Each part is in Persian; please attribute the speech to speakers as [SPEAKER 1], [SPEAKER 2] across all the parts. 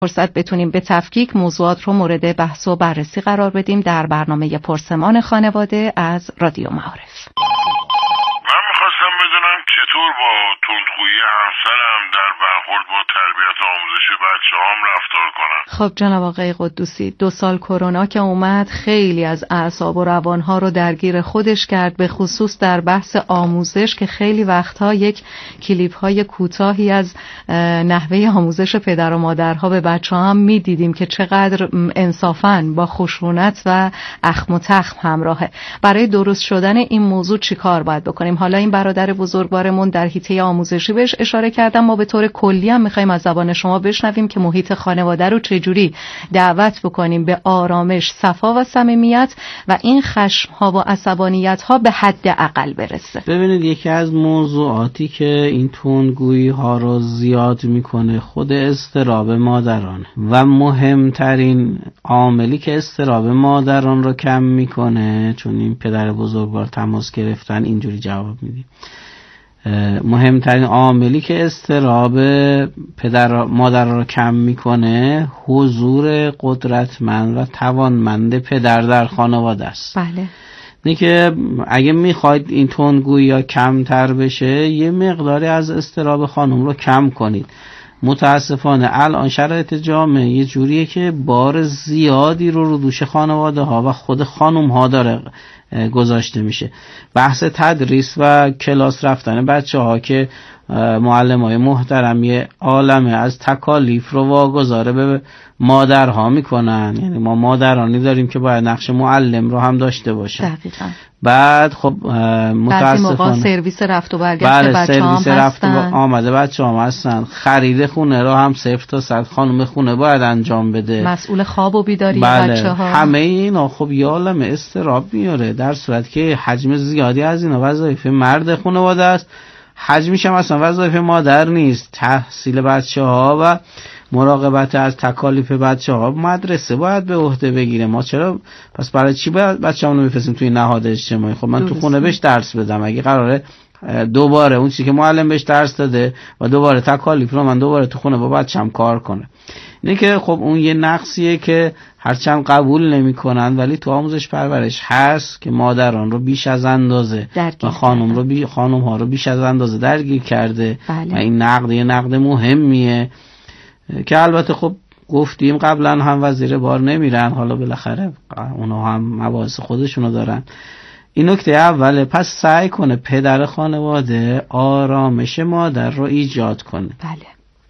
[SPEAKER 1] فرصت بتونیم به تفکیک موضوعات رو مورد بحث و بررسی قرار بدیم در برنامه پرسمان خانواده از رادیو معارف.
[SPEAKER 2] من میخواستم بدونم چطور با تندخویی همسرم در برخورد با تربیت و آموزش بچه‌هام رفتار کنم.
[SPEAKER 1] خب جناب آقای قدوسی، 2 سال کرونا که اومد خیلی از اعصاب و روانها رو درگیر خودش کرد، به خصوص در بحث آموزش که خیلی وقتها یک کلیپ های کوتاهی از نحوه آموزش پدر و مادرها به بچه‌ها هم میدیدیم که چقدر انصافاً با خشونت و اخم و تخم همراهه. برای درست شدن این موضوع چیکار باید بکنیم؟ حالا این برادر بزرگوارمون در حیطه آموزشی بهش اشاره کردم، ما به طور کلی هم می‌خوایم از زبان شما بشنویم که محیط خانواده رو چجوری دعوت بکنیم به آرامش، صفا و صمیمیت و این خشم‌ها و عصبانیت‌ها به حد اقل برسه.
[SPEAKER 3] ببینید، یکی از موضوعاتی که این تندگویی‌ها رو زیاد میکنه خود اضطراب مادران و مهمترین عاملی که اضطراب مادران رو کم میکنه، چون این پدر بزرگوار تماس گرفتن اینجوری جواب میدیم، مهمترین عاملی که اضطراب پدر مادر رو کم میکنه حضور قدرتمند و توانمند پدر در خانواده است.
[SPEAKER 1] بله.
[SPEAKER 3] اینه که اگه میخواید این تندگویی کمتر بشه، یه مقداری از اضطراب خانم رو کم کنید. متاسفانه الان شرایط جامعه یه جوریه که بار زیادی رو دوش خانواده ها و خود خانم ها داره گذاشته میشه. بحث تدریس و کلاس رفتن بچه ها که معلم های محترم یه عالمه از تکالیف رو واگذاره به مادرها میکنن. یعنی ما مادرانی داریم که باید نقش معلم رو هم داشته باشن.
[SPEAKER 1] دقیقاً.
[SPEAKER 3] بعد خب متاسفانه
[SPEAKER 1] سرویس رفت و برگشت بچه هم
[SPEAKER 3] سرویس رفت و آمده بچه هم هستن. خرید خونه رو هم 0 تا 100 خانم خونه باید انجام بده،
[SPEAKER 1] مسئول خواب و بیداری
[SPEAKER 3] بله.
[SPEAKER 1] بچه ها.
[SPEAKER 3] همه اینا خب یه عالمه استراب میاره، در صورت که حجم زیادی از اینا وظایف مرد خانواده است، حجمش هم اصلا وظایف مادر نیست. تحصیل بچه ها و مراقبت از تکالیف بچه ها مدرسه باید به عهده بگیره. ما چرا پس برای چی باید بچه همونو میفرستیم توی نهاد اجتماعی؟ خب من تو خونه بهش درس بدم. اگه قراره دوباره اون چیزی که معلم بهش درس داده و دوباره تکالیف رو من دوباره تو خونه با بچه‌م کار کنه، اینه که خب اون یه نقصیه که هرچند قبول نمی‌کنن ولی تو آموزش پرورش هست که مادران رو بیش از اندازه و خانم ها رو بیش از اندازه درگیر کرده.
[SPEAKER 1] بله.
[SPEAKER 3] و این یه نقد مهمیه که البته خب گفتیم قبلا هم وزیر بار نمیرن، حالا بالاخره اونا هم مباحث خودشونو دارن. این نکته اوله. پس سعی کنه پدر خانواده آرامش مادر رو ایجاد کنه.
[SPEAKER 1] بله.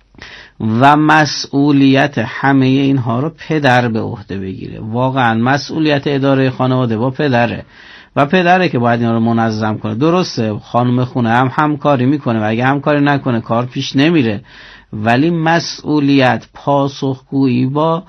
[SPEAKER 3] و مسئولیت همه اینها رو پدر به عهده بگیره. واقعا مسئولیت اداره خانواده با پدره و پدره که باید اینا رو منظم کنه. درسته خانم خونه هم همکاری میکنه و اگه همکاری نکنه کار پیش نمیره، ولی مسئولیت پاسخگویی با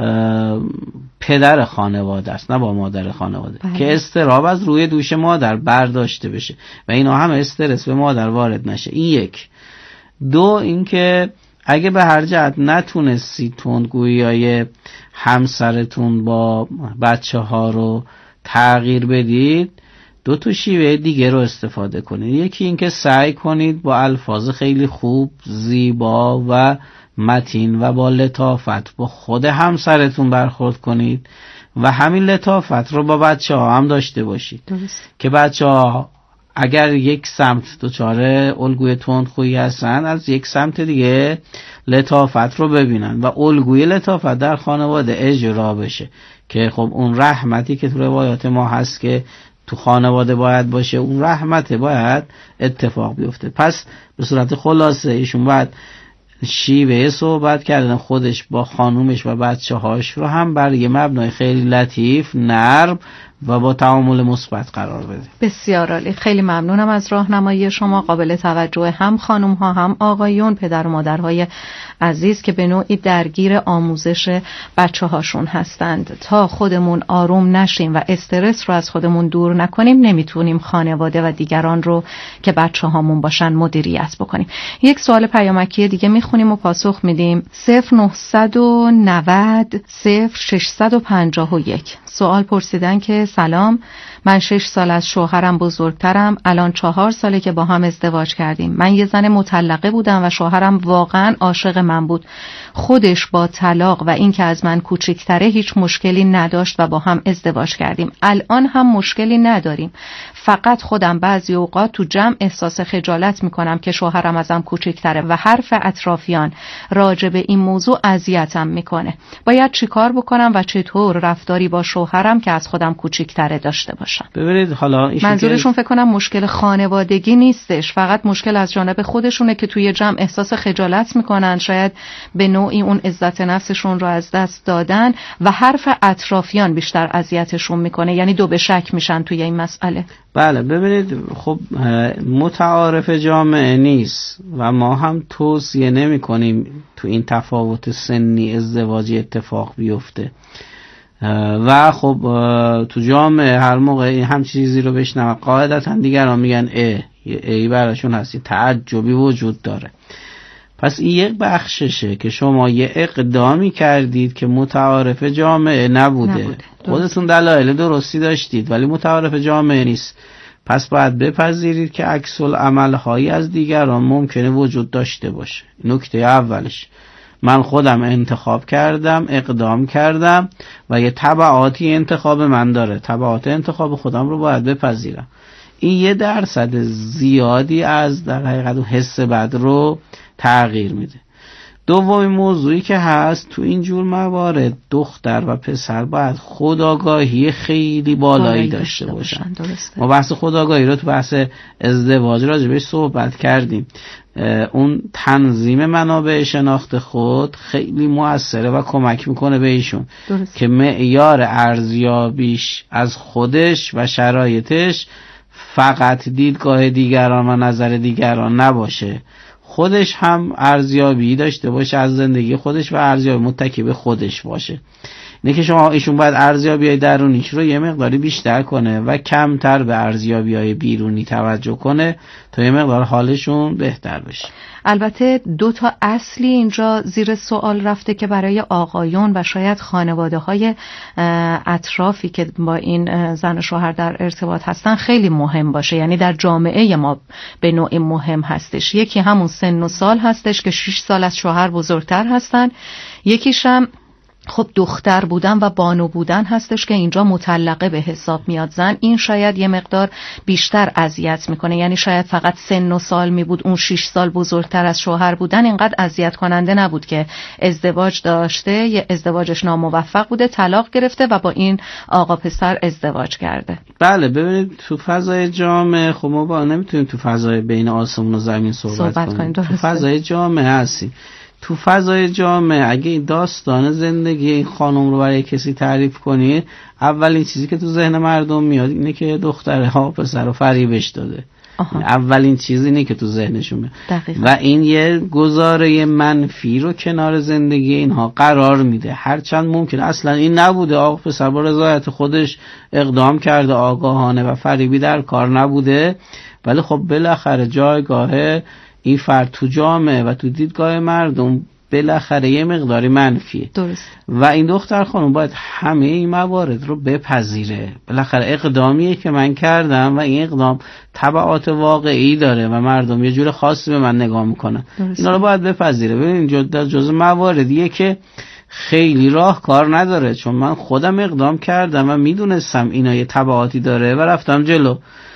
[SPEAKER 3] پدر خانواده است، نه با مادر خانواده.
[SPEAKER 1] بله.
[SPEAKER 3] که استراب از روی دوش مادر برداشته بشه و اینا هم استرس به مادر وارد نشه. این یک. دو، اینکه اگه به هر جهت نتونستی تندگویی‌های همسرتون با بچه ها رو تغییر بدید، 2 شیوه دیگه رو استفاده کنید. یکی اینکه سعی کنید با الفاظ خیلی خوب، زیبا و متین و با لطافت با خود همسرتون برخورد کنید و همین لطافت رو با بچه ها هم داشته باشید.
[SPEAKER 1] درست.
[SPEAKER 3] که بچه ها اگر یک سمت دچار الگوی تندخویی هستن، از یک سمت دیگه لطافت رو ببینن و الگوی لطافت در خانواده اجرا بشه. که خب اون رحمتی که تو روایات ما هست که تو خانواده باید باشه، اون رحمت باید اتفاق بیفته. پس به صورت خلاصه ایشون باید شیوه صحبت کردن خودش با خانومش و بچه هاش رو هم بر یه مبنای خیلی لطیف، نرم و با تعامل مثبت قرار بده.
[SPEAKER 1] بسیار عالی. خیلی ممنونم از راهنمایی شما. قابل توجه هم خانم ها هم آقایون، پدر و مادرهای عزیز که به نوعی درگیر آموزش بچه هاشون هستند. تا خودمون آروم نشیم و استرس رو از خودمون دور نکنیم، نمیتونیم خانواده و دیگران رو که بچه هامون باشن مدیریت بکنیم. یک سوال پیامکی دیگه میخونیم و پاسخ میدیم. 0990 0651 سوال پرسیدن که سلام، من 6 سال از شوهرم بزرگترم، الان 4 ساله که با هم ازدواج کردیم. من یه زن مطلقه بودم و شوهرم واقعا عاشق من بود. خودش با طلاق و این که از من کوچکتره هیچ مشکلی نداشت و با هم ازدواج کردیم. الان هم مشکلی نداریم، فقط خودم بعضی اوقات تو جمع احساس خجالت میکنم که شوهرم ازم کوچکتره و حرف اطرافیان راجع به این موضوع اذیتم میکنه. باید چیکار بکنم و چطور رفتاری با شوهرم که از خودم کوچکتره داشته باشم؟
[SPEAKER 3] ببینید حالا
[SPEAKER 1] منظورشون فکر کنم مشکل خانوادگی نیستش، فقط مشکل از جانب خودشونه که توی جمع احساس خجالت میکنن، شاید به نوعی اون عزت نفسشون رو از دست دادن و حرف اطرافیان بیشتر اذیتشون میکنه، یعنی دو به شک میشن توی این مسئله.
[SPEAKER 3] بله ببینید خب متعارف جامعه نیست و ما هم توصیه نمی کنیم تو این تفاوت سنی ازدواجی اتفاق بیفته و خب تو جامعه هر موقع هم چیزی رو بشنوه قاعدتا دیگران میگن ای براشون هستی، تعجبی وجود داره. پس این یک بخششه که شما یه اقدامی کردید که متعارف جامعه نبوده. خودتون دلایل درستی داشتید ولی متعارف جامعه نیست. پس باید بپذیرید که عکس العمل‌هایی از دیگران ممکنه وجود داشته باشه. نکته اولش، من خودم انتخاب کردم، اقدام کردم و یه تبعاتی انتخاب من داره، تبعات انتخاب خودم رو باید بپذیرم. این 1% زیادی از در حقیقت حس بد رو تغییر میده. دومین موضوعی که هست تو این جور موارد، دختر و پسر باید خودآگاهی خیلی بالایی داشته باشن. ما بحث خودآگاهی رو تو بحث ازدواج راجبش صحبت کردیم. اون تنظیم منابع شناخت خود خیلی موثره و کمک میکنه به ایشون که معیار ارزیابیش از خودش و شرایطش فقط دیدگاه دیگران و نظر دیگران نباشه، خودش هم ارزیابی داشته باشه از زندگی خودش و ارزیابی متکی به خودش باشه. اینه که شما ایشون باید ارزیابی‌های درونیش رو یه مقداری بیشتر کنه و کمتر به ارزیابی‌های بیرونی توجه کنه تا یه مقدار حالشون بهتر بشه.
[SPEAKER 1] البته 2 اصلی اینجا زیر سوال رفته که برای آقایون و شاید خانواده‌های اطرافی که با این زن و شوهر در ارتباط هستن خیلی مهم باشه، یعنی در جامعه ما به نوعی مهم هستش. یکی همون سن و سال هستش که 6 سال از شوهر بزرگتر هستن، یکیش هم خب دختر بودن و بانو بودن هستش که اینجا مطلقه به حساب میاد. زن این شاید یه مقدار بیشتر اذیت میکنه، یعنی شاید فقط سن و سال می بود، اون 6 سال بزرگتر از شوهر بودن اینقدر اذیت کننده نبود که ازدواج داشته، یه ازدواجش ناموفق بوده، طلاق گرفته و با این آقا پسر ازدواج کرده.
[SPEAKER 3] بله ببینید تو فضای جامعه خب ما با نمیتونیم تو فضای بین آسمون و زمین صحبت کنیم. تو فضای جامعه هستیم. تو فضای جامعه اگه این داستان زندگی این خانم رو برای کسی تعریف کنی، اولین چیزی که تو ذهن مردم میاد اینه که دخترها پسر رو فریبش داده. اولین چیزی اینه که تو ذهنشون میاد و این یه گزاره منفی رو کنار زندگی اینها قرار میده، هرچند ممکن اصلا این نبوده، آقا پسر با رضایت خودش اقدام کرده آگاهانه و فریبی در کار نبوده، ولی خب بالاخره جایگاه این فرد تو جامعه و تو دیدگاه مردم بالاخره یه مقداری منفیه.
[SPEAKER 1] درست.
[SPEAKER 3] و این دختر خانم باید همه این موارد رو بپذیره. بالاخره اقدامیه که من کردم و این اقدام تبعات واقعی داره و مردم یه جور خاصی به من نگاه میکنن. اینا رو باید بپذیره. ببین جز مواردیه که خیلی راه کار نداره، چون من خودم اقدام کردم و میدونستم اینا یه تبعاتی داره و رفتم جلو.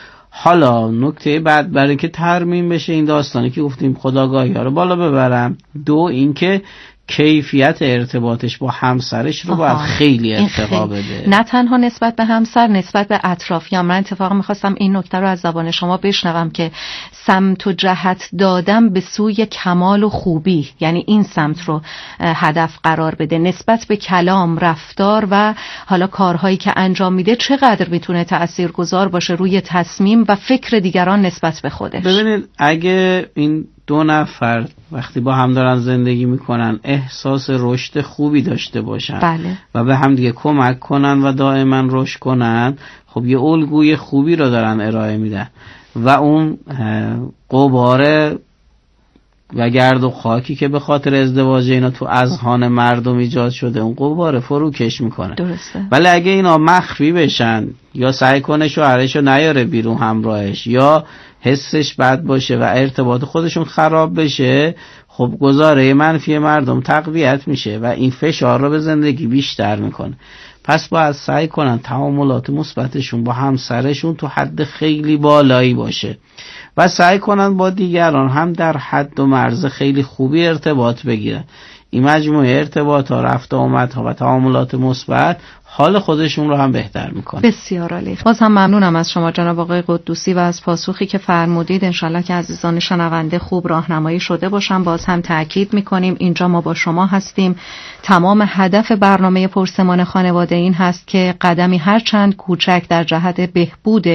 [SPEAKER 3] حالا نکته بعد برای که ترمیم بشه این داستانی که گفتیم خودآگاهی ها رو بالا ببرم، 2 اینکه کیفیت ارتباطش با همسرش رو باید خیلی ارتقا بده،
[SPEAKER 1] نه تنها نسبت به همسر، نسبت به اطرافیان. من اتفاقا میخواستم این نکته رو از زبان شما بشنوم که سمت و جهت دادم به سوی کمال و خوبی، یعنی این سمت رو هدف قرار بده نسبت به کلام، رفتار و حالا کارهایی که انجام میده چقدر میتونه تأثیرگذار باشه روی تصمیم و فکر دیگران نسبت به خودش.
[SPEAKER 3] ببینید اگه این 2 نفر وقتی با هم دارن زندگی میکنن احساس رشد خوبی داشته باشن،
[SPEAKER 1] بله،
[SPEAKER 3] و به هم دیگه کمک کنن و دائما رشد کنن، خب یه الگوی خوبی رو دارن ارائه میدن و اون غبار و گرد و خاکی که به خاطر ازدواج اینا تو اذهان مردم ایجاد شده اون غبار فروکش میکنه.
[SPEAKER 1] درسته.
[SPEAKER 3] ولی اگه اینا مخفی بشن یا سعی کنه شوهرشو نیاره بیرون همراهش یا حسش بد باشه و ارتباط خودشون خراب بشه، خب گزاره منفی مردم تقویت میشه و این فشار رو به زندگی بیشتر میکنه. پس باید سعی کنن تعاملات مثبتشون با همسرشون تو حد خیلی بالایی باشه و سعی کنن با دیگران هم در حد و مرز خیلی خوبی ارتباط بگیرن. این مجموعه ارتباط ها، رفت و آمد ها و تعاملات مثبت حال خودشون رو هم بهتر میکنه.
[SPEAKER 1] بسیار عالی. باز هم ممنونم از شما جناب آقای قدوسی و از پاسخی که فرمودید. انشالله که عزیزان شنونده خوب راهنمایی شده باشن. باز هم تأکید میکنیم اینجا ما با شما هستیم. تمام هدف برنامه پرسمان خانواده این هست که قدمی هر چند کوچک در جهت بهبود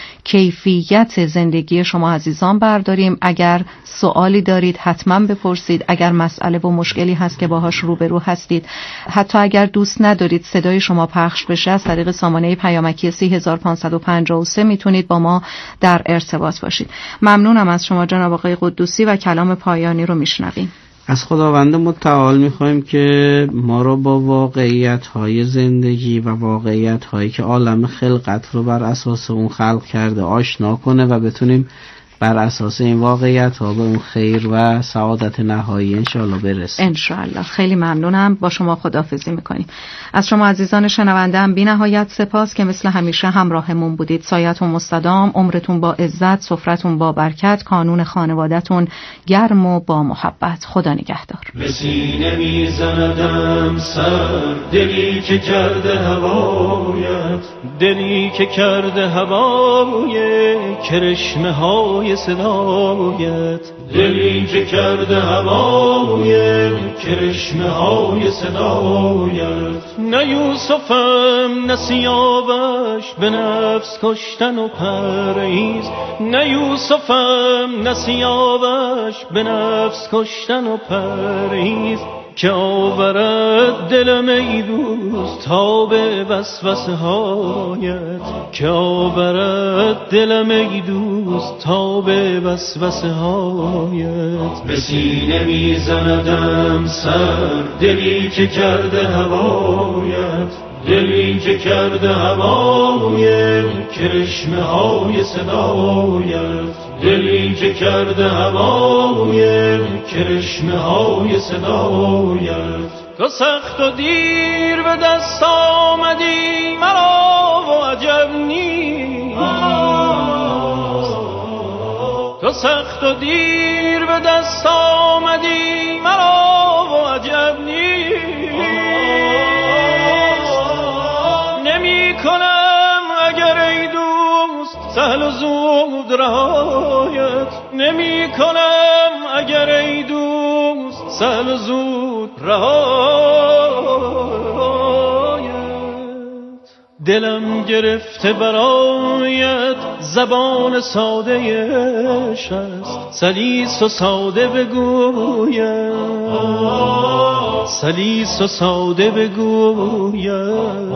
[SPEAKER 1] کیفیت زندگی شما عزیزان برداریم. اگر سوالی دارید حتما بپرسید. اگر مسئله و مشکلی هست که باهاش روبرو هستید، حتی اگر دوست ندارید صدای شما پخش بشه، از طریق سامانه پیامکی 3553 میتونید با ما در ارتباط باشید. ممنونم از شما جناب آقای قدوسی و کلام پایانی رو میشنویم.
[SPEAKER 3] از خداوند متعال میخوایم که ما رو با واقعیت‌های زندگی و واقعیت‌هایی که عالم خلقت رو بر اساس اون خلق کرده آشنا کنه و بتونیم بر اساس این واقعیت‌ها به اون خیر و سعادت نهایی انشاءالله برسیم.
[SPEAKER 1] انشاءالله. خیلی ممنونم. با شما خداحافظی میکنیم. از شما عزیزان شنونده هم بی نهایت سپاس که مثل همیشه همراهمون بودید. سایتون مستدام، عمرتون با عزت، سفرتون با برکت، کانون خانوادتون گرم و با محبت. خدا نگهدار.
[SPEAKER 4] به سینه میزندم سر، دلی که کرده هوایت، دلی که کرده هوای کرشمه های صدایت، دلی که کرده هوای کرشمه های صدایت. نه یوسفم نه سیاوش به نفس کشتن و پرهیز، نه یوسفم نه سیاوش به نفس کشتن و پرهیز، که آورد دلم ای دوست تا به وسوسه هایت، که آورد دلم ای دوست تا به وسوسه هایت. به سینه میزندم سر، دلی که کرده هوایت، دلی که کرده هوای کرشمه های صدایت، دلی که کرده هوای کرشمه های صدایت. تو سخت و دیر به دست آمدی مرا و عجب نیست، تو سخت و دیر به دست آمدی مرا و عجب نیست. نمی کنم اگر ای دوست سهل و زود رهایت، نمی کنم اگر ای دوست سهل و زود رهایت. دلم گرفته برایت زبان ساده عشق است، سلیس و ساده بگویم، سلیس و ساده بگویم.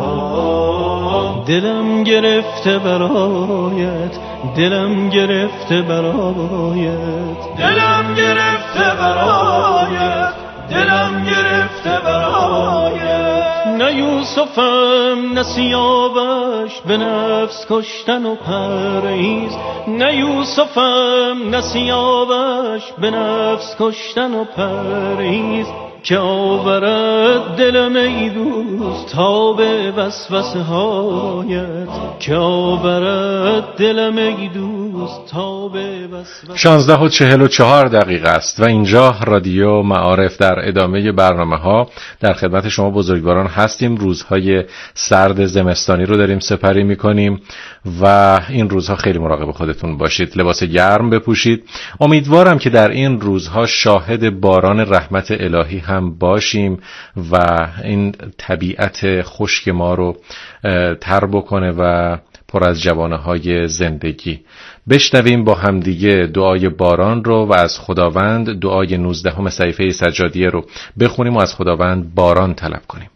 [SPEAKER 4] دلم گرفته برایت، دلم گرفته برایت، دلم گرفته برایت، دلم گرفته برایت. نه یوسفم نه سیاوش به نفس کشتن و پرهیز، نه یوسفم نه سیاوش به نفس کشتن و پرهیز، که آورد دلم ای دوست تا به وسوسه هایت، که آورد دلم ای دوست تا به وسوسه.
[SPEAKER 5] 16:44 است و اینجا رادیو معارف در ادامه برنامه ها در خدمت شما بزرگواران هستیم. روزهای سرد زمستانی رو داریم سپری میکنیم و این روزها خیلی مراقب خودتون باشید، لباس گرم بپوشید. امیدوارم که در این روزها شاهد باران رحمت الهی هم باشیم و این طبیعت خشک ما رو تر بکنه و پر از جوانه‌های زندگی. بشنویم با همدیگه دعای باران رو و از خداوند دعای 19 صحیفه سجادیه رو بخونیم و از خداوند باران طلب کنیم.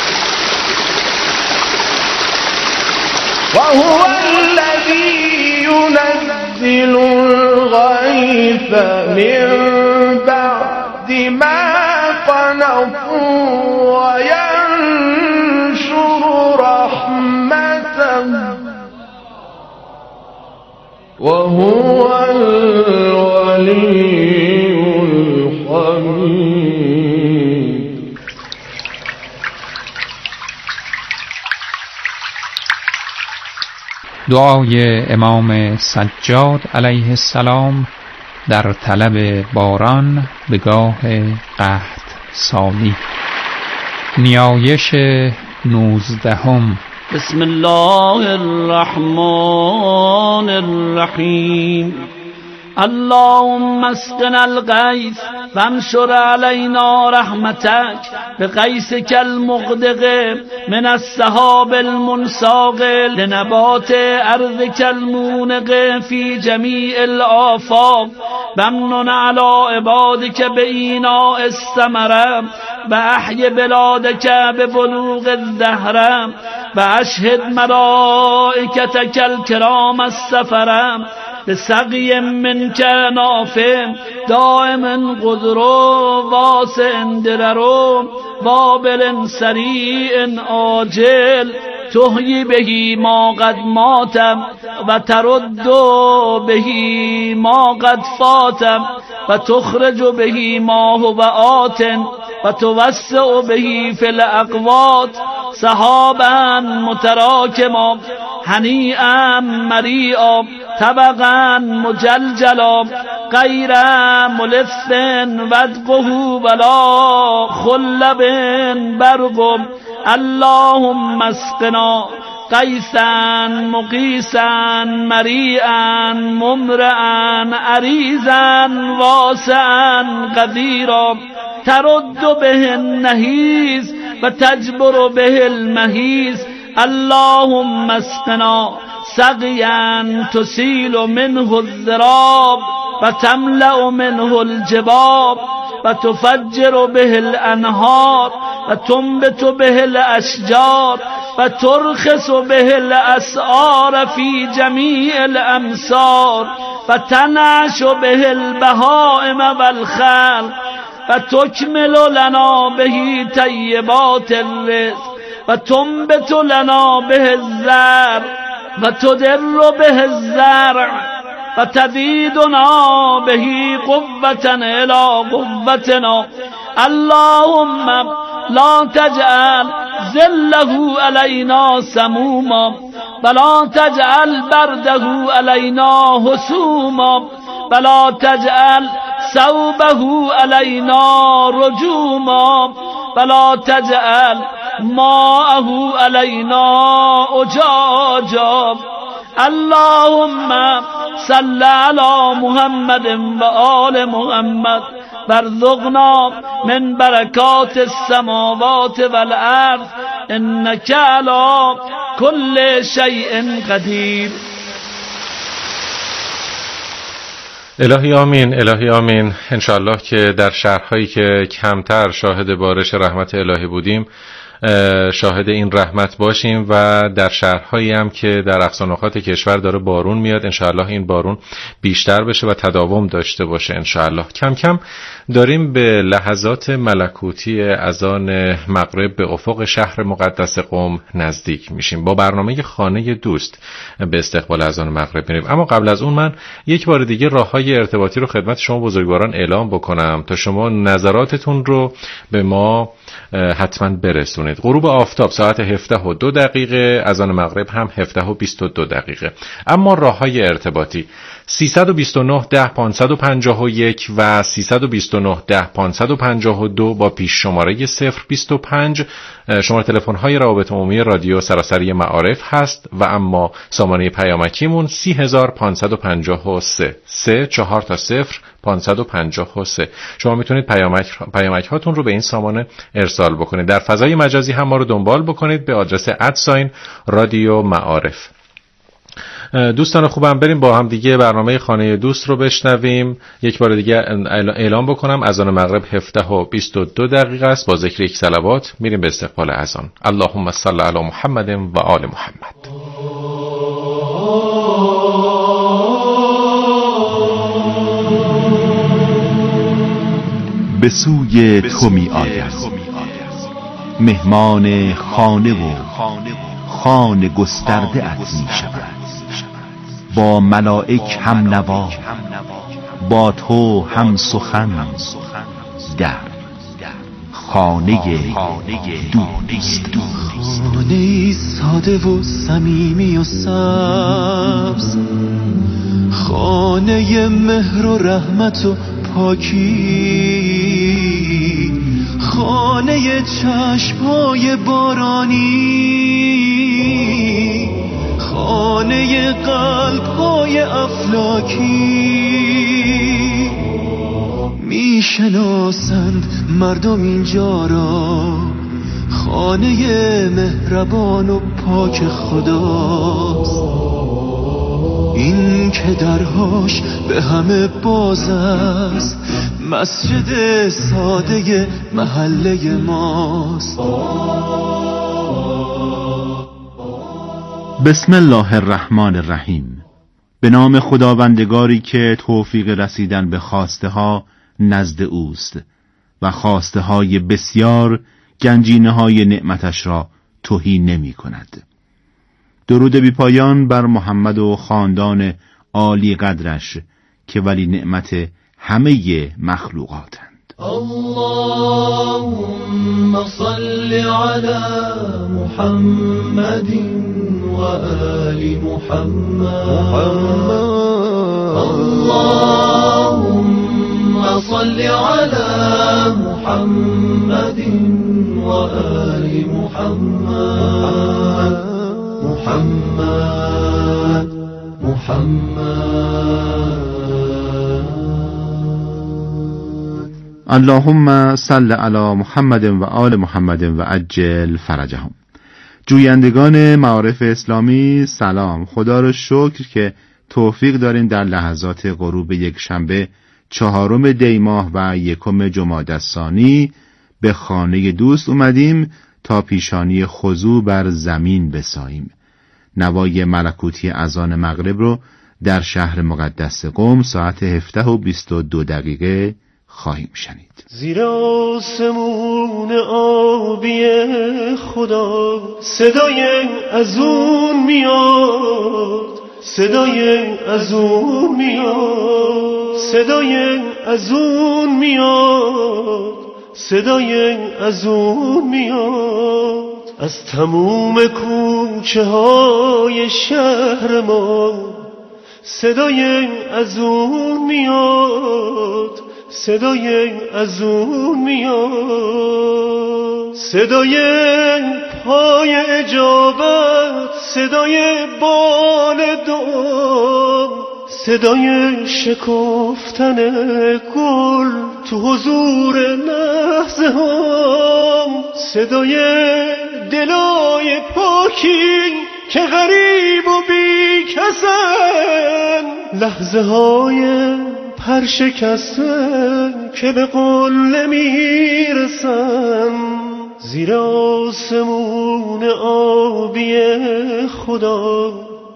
[SPEAKER 4] وهو الذي
[SPEAKER 6] ينزل الغيث من بعد ما قنطوا وينشر رحمته وهو الولي الحميد.
[SPEAKER 7] دعای امام سجاد علیه السلام در طلب باران به گاه قحط سالی. نیایش 19.
[SPEAKER 8] بسم الله الرحمن الرحیم. اللهم اسقنا الغیث وانشر علینا رحمتک بغیثک المغدق من السحاب المنساقل لنبات ارضک المونق فی جمیع الآفاق ممنون علی عبادک بإیناء الثمره و احی بلادک ببلوغ الدهر و اشهد ملائکتک الکرام السفره بسقی منک نافع دائم قدر واسع درر وابل سریع عاجل تحیی بهی ما قد ماتم و ترد بهی ما قد فاتم و تخرج بهی ما هو آتن و توسع بهی فی الاقوات سحابا متراکما هنیئا مریئا طبقا مجلجلا غیر ملث ودقه ولا خلب برق. اللهم اسقنا غیثا مغیثا مریئا ممرئا عریضا واسعا قدیرا ترد به النحیس و تجبر به المحیس. اللهم اسقنا سقیا تسیل منه الذراب و تملأ منه الجباب و تفجر به الانهار و تنبت به الاشجار و ترخص به الاسعار فی جمیع الامصار و تنعش به البهائم والخلق و تکمل لنا به طیبات الرزق و تنبت لنا به الزرع و تدر به الزرع و تزیدنا به قوة الى قوتنا. اللهم لا تجعل ظله علينا سموما ولا تجعل برده علينا حسوما ولا تجعل ثوبه علينا رجوما ولا تجعل ماءه علينا أجاجا. اللهم صل على محمد و آل محمد وارزقنا من برکات السماوات والارض انك على كل شيء قدیر.
[SPEAKER 5] الهی آمین، الهی آمین. انشاءالله که در شهرهایی که کمتر شاهد بارش رحمت الهی بودیم شاهد این رحمت باشیم و در شهرهایی هم که در اقصا نقاط کشور داره بارون میاد انشاءالله این بارون بیشتر بشه و تداوم داشته باشه انشاءالله. کم کم داریم به لحظات ملکوتی اذان مغرب به افق شهر مقدس قم نزدیک میشیم. با برنامه خانه دوست به استقبال اذان مغرب میریم. اما قبل از اون من یک بار دیگه راههای ارتباطی رو خدمت شما بزرگواران اعلام بکنم تا شما نظراتتون رو به ما حتما برسونید. غروب آفتاب ساعت 17:02 اذان مغرب هم 17:22. اما راههای ارتباطی 329 10 551 و 329 10 552 با پیش شماره 025 شماره تلفن‌های روابط عمومی رادیو سراسری معارف هست و اما سامانه پیامکیمون 30553 34 تا 0553. شما میتونید پیامک هاتون رو به این سامانه ارسال بکنید. در فضای مجازی هم ما رو دنبال بکنید به آدرس @رادیو معارف. دوستان خوبم بریم با هم دیگه برنامه خانه دوست رو بشنویم. یک بار دیگه اعلام بکنم اذان مغرب 17:22 است. با ذکر یک صلوات میریم به استقبال اذان. اللهم صل علی محمد و آل محمد.
[SPEAKER 9] به سوی تو می آید. مهمان خانه و خانه گسترده ات می شود. با ملائک هم نوا، با تو هم سخن، در خانه دوست.
[SPEAKER 10] خانه ساده و صمیمی و سبز، خانه مهر و رحمت و پاکی، خانه چشم‌های بارانی، خانه قلب‌های افلاکی. میشناسند مردم اینجا را خانه مهربان و پاک خداست. این که درهاش به همه باز است، مسجد ساده محله ماست.
[SPEAKER 9] بسم الله الرحمن الرحیم. به نام خداوندگاری که توفیق رسیدن به خواسته ها نزد اوست و خواسته های بسیار گنجینه های نعمتش را تهی نمی کند. درود بی پایان بر محمد و خاندان عالی قدرش که ولی نعمت همه مخلوقاتند.
[SPEAKER 10] اللهم صل على محمد و آل محمد. اللهم صل على محمد و آل محمد. محمد
[SPEAKER 9] اللهم صل علی محمد و آل محمد و عجل فرجهم. جویندگان معارف اسلامی سلام. خدا را شکر که توفیق دارین در لحظات غروب یک شنبه 4 دی ماه و 1 جمادی الثانی به خانه دوست اومدیم تا پیشانی خضوع بر زمین بساییم. نوای ملکوتی اذان مغرب رو در شهر مقدس قم ساعت 17:22 خواهیم شنید.
[SPEAKER 10] زیر آسمون آبی خدا صدای ازون میاد، صدای ازون میاد، صدای ازون میاد، صدای ازون میاد. از تموم کوچه های شهر ما صدای ازون میاد، صدای ازون میاد. صدای پای اجابت، صدای بال دعا، صدای شکفتن گل تو حضور لحظه ها، صدای دلای پاکی که غریب و بی کسن، لحظه های پرشکسته که به قله میرسن. زیر آسمون آبی خدا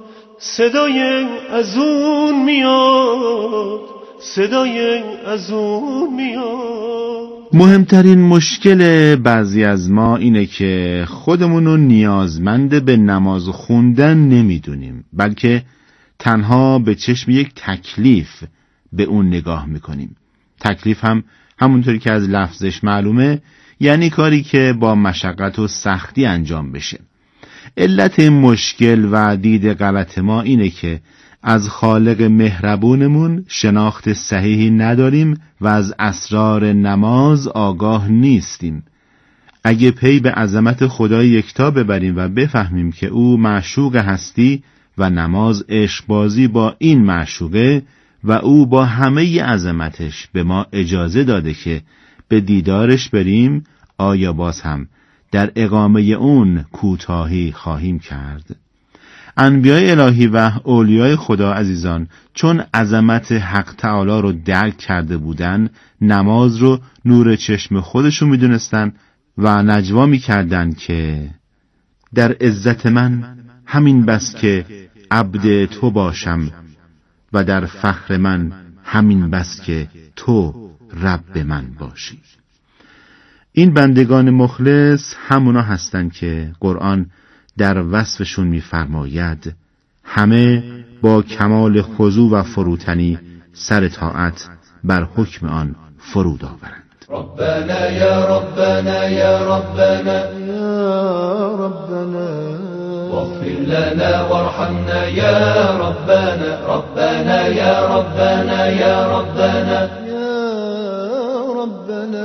[SPEAKER 10] صدای ازون میاد، صدای ازون میاد.
[SPEAKER 9] مهمترین مشکل بعضی از ما اینه که خودمونو نیازمند به نماز خوندن نمیدونیم، بلکه تنها به چشم یک تکلیف به اون نگاه میکنیم. تکلیف هم همونطوری که از لفظش معلومه یعنی کاری که با مشقت و سختی انجام بشه. علت این مشکل و دید غلط ما اینه که از خالق مهربونمون شناخت صحیحی نداریم و از اسرار نماز آگاه نیستیم. اگه پی به عظمت خدای یکتا ببریم و بفهمیم که او معشوق هستی و نماز عشقبازی با این معشوقه و او با همه عظمتش به ما اجازه داده که به دیدارش بریم، آیا باز هم در اقامه اون کوتاهی خواهیم کرد؟ انبیای الهی و اولیای خدا عزیزان چون عظمت حق تعالی رو درک کرده بودن، نماز رو نور چشم خودشون میدونستن و نجوا میکردن که در عزت من همین بس که عبد تو باشم و در فخر من همین بس که تو رب من باشی. این بندگان مخلص همونا هستند که قرآن در وصفشون می‌فرماید همه با کمال خضوع و فروتنی سر طاعت بر حکم آن فرود آورند.
[SPEAKER 6] ربنا یا ربنا یا ربنا یا ربنا واغفر لنا وارحمنا یا ربنا ربنا یا ربنا یا ربنا یا ربنا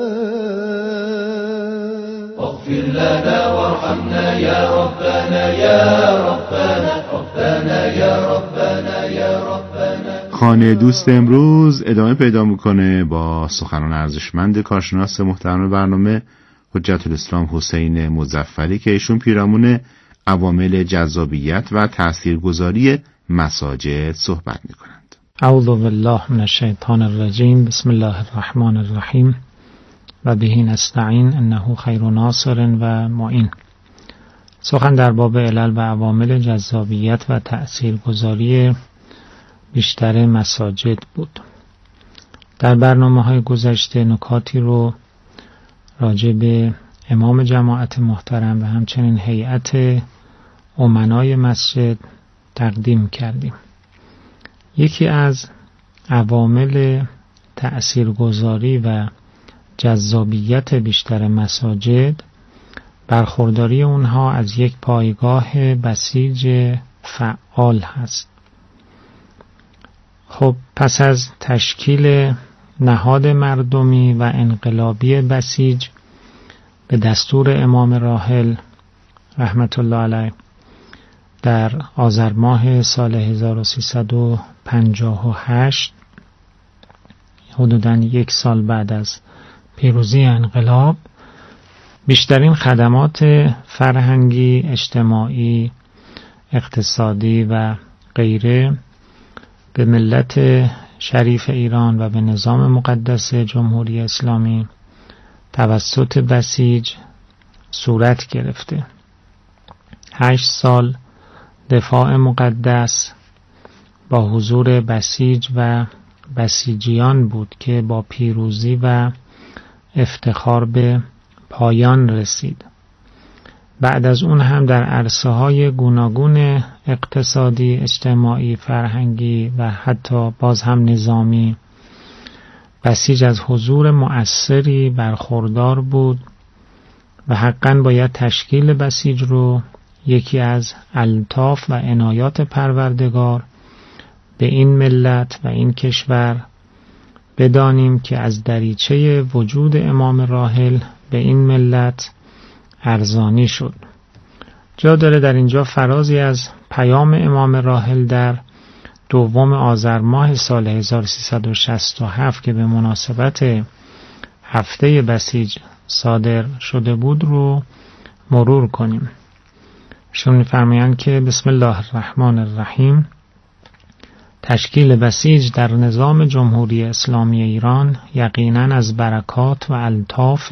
[SPEAKER 6] واغفر لنا وارحمنا یا ربنا یا ربنا ربنا یا ربنا یا ربنا.
[SPEAKER 9] خانه دوست امروز ادامه پیدا میکنه با سخنان ارزشمند کارشناس محترم برنامه حجت الاسلام حسین مظفری که ایشون پیرامون عوامل جذابیت و تاثیرگذاری مساجد صحبت میکنند.
[SPEAKER 11] اعوذ بالله من الشیطان الرجیم. بسم الله الرحمن الرحیم و به نستعین انه خیر ناصر و معین. سخن در باب علل و عوامل جذابیت و تاثیرگذاری بیشتر مساجد بود. در برنامه‌های گذشته نکاتی رو راجع به امام جماعت محترم و همچنین هیئت امنای مسجد تقدیم کردیم. یکی از عوامل تأثیرگذاری و جذابیت بیشتر مساجد برخورداری اونها از یک پایگاه بسیج فعال هست. خب پس از تشکیل نهاد مردمی و انقلابی بسیج به دستور امام راحل رحمت الله علیه در آذر ماه سال 1358 حدوداً یک سال بعد از پیروزی انقلاب بیشترین خدمات فرهنگی، اجتماعی، اقتصادی و غیره به ملت شریف ایران و به نظام مقدس جمهوری اسلامی توسط بسیج صورت گرفته. 8 سال دفاع مقدس با حضور بسیج و بسیجیان بود که با پیروزی و افتخار به پایان رسید. بعد از اون هم در عرصه‌های گوناگون اقتصادی، اجتماعی، فرهنگی و حتی باز هم نظامی بسیج از حضور مؤثری برخوردار بود و حقاً باید تشکیل بسیج رو یکی از الطاف و عنایات پروردگار به این ملت و این کشور بدانیم که از دریچه وجود امام راحل به این ملت ارزانی شد. جا داره در اینجا فرازی از پیام امام راحل در 2 آذر ماه سال 1367 که به مناسبت هفته بسیج صادر شده بود رو مرور کنیم. شون می‌فرمایند که بسم الله الرحمن الرحیم تشکیل بسیج در نظام جمهوری اسلامی ایران یقیناً از برکات و الطاف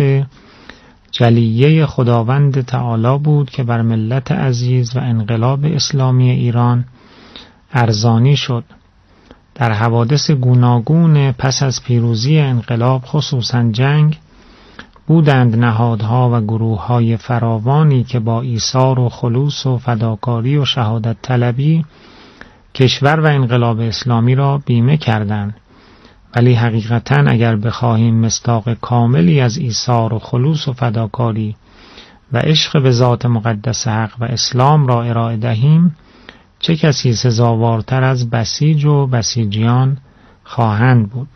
[SPEAKER 11] جلیه خداوند تعالی بود که بر ملت عزیز و انقلاب اسلامی ایران ارزانی شد. در حوادث گوناگون پس از پیروزی انقلاب خصوصاً جنگ بودند نهادها و گروه‌های فراوانی که با ایثار و خلوص و فداکاری و شهادت طلبی کشور و انقلاب اسلامی را بیمه کردند. ولی حقیقتاً اگر بخواهیم مصداق کاملی از ایثار و خلوص و فداکاری و عشق به ذات مقدس حق و اسلام را ارائه دهیم چه کسی سزاوارتر از بسیج و بسیجیان خواهند بود.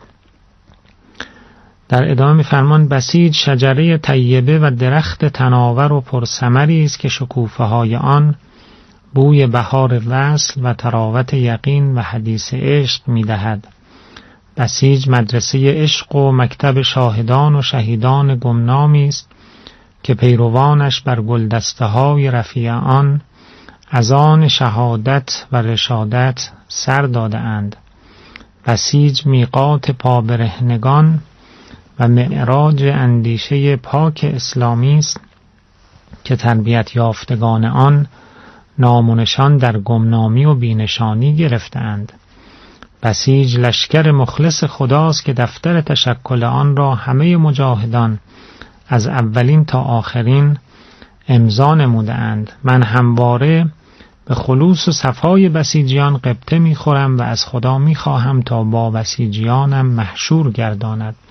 [SPEAKER 11] در ادامه فرمان بسیج شجره طیبه و درخت تناور و پرثمری است که شکوفه های آن بوی بهار وصل و تراوت یقین و حدیث عشق می دهد. بسیج مدرسه عشق و مکتب شاهدان و شهیدان گمنامی است که پیروانش بر گلدسته های رفیع آن از آن شهادت و رشادت سر داده اند. بسیج میقات پابرهنگان و معراج اندیشه پاک اسلامی است که تربیت یافتگان آن نام و نشان در گمنامی و بینشانی گرفتند. بسیج لشکر مخلص خداست که دفتر تشکل آن را همه مجاهدان از اولین تا آخرین امضا نموده اند. من همواره به خلوص و صفای بسیجیان غبطه می‌خورم و از خدا می‌خواهم تا با بسیجیانم محشور گرداند.